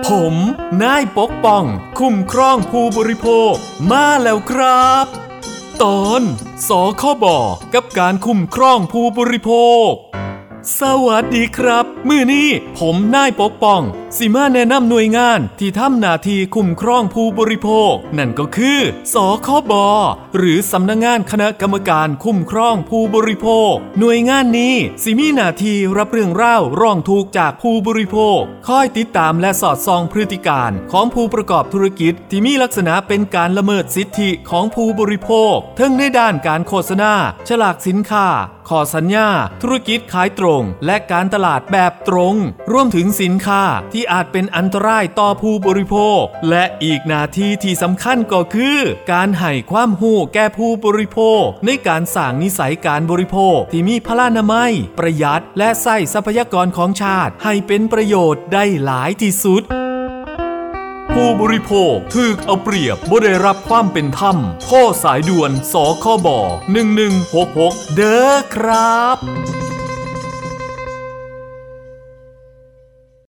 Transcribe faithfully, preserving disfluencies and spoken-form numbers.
ผมนายปกป้องคุ้มครองผู้บริโภคมาแล้วครับตอนสคบกับการคุ้มครองผู้บริโภคสวัสดีครับมื้อนี้ผมนายปกป้องสิมาแนะนำหน่วยงานที่ทำหน้าที่คุ้มครองผู้บริโภคนั่นก็คือสคบหรือสำนักงานคณะกรรมการคุ้มครองผู้บริโภคหน่วยงานนี้สิมีหน้าที่รับเรื่องราวร้องทุกข์จากผู้บริโภคคอยติดตามและสอดส่องพฤติการของผู้ประกอบธุรกิจที่มีลักษณะเป็นการละเมิดสิทธิของผู้บริโภคทั้งในด้านการโฆษณาฉลากสินค้าข้อสัญญาธุรกิจขายตรงและการตลาดแบบตรงรวมถึงสินค้าที่อาจเป็นอันตรายต่อผู้บริโภคและอีกหน้าที่ที่สำคัญก็คือการให้ความรู้แก่ผู้บริโภคในการสร้างนิสัยการบริโภคที่มีพลานามัยประหยัดและใช้ทรัพยากรของชาติให้เป็นประโยชน์ได้หลายที่สุดผู้บริโภคถูกเอาเปรียบบ่ได้รับความเป็นธรรมโทรสายด่วนสคบหนึ่งหนึ่งหกหกเด้อครับ